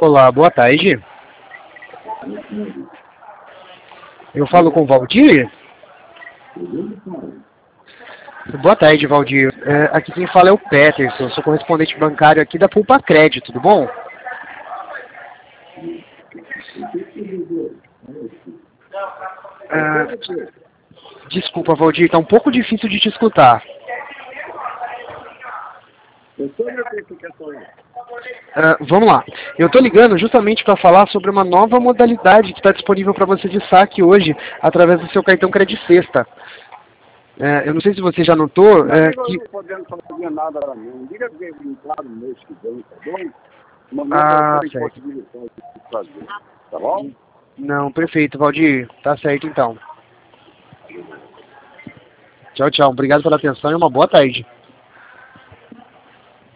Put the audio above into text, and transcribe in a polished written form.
Olá, boa tarde. Eu falo com o Valdir? Boa tarde, Valdir. Aqui quem fala é o Peterson, eu sou correspondente bancário aqui da Poupa Crédito, tudo bom? Desculpa, Valdir, tá um pouco difícil de te escutar. Vamos lá. Eu estou ligando justamente para falar sobre uma nova modalidade que está disponível para você de saque hoje através do seu cartão Credit Sexta. Eu não sei se você já notou... Eu não estou podendo fazer nada para mim. Diga que eu entrar no mês que vem, tá bom? Ah, eu tenho certo. possibilidade de fazer, tá bom? Não, perfeito, Valdir. Tá certo, então. Tchau, tchau. Obrigado pela atenção e uma boa tarde.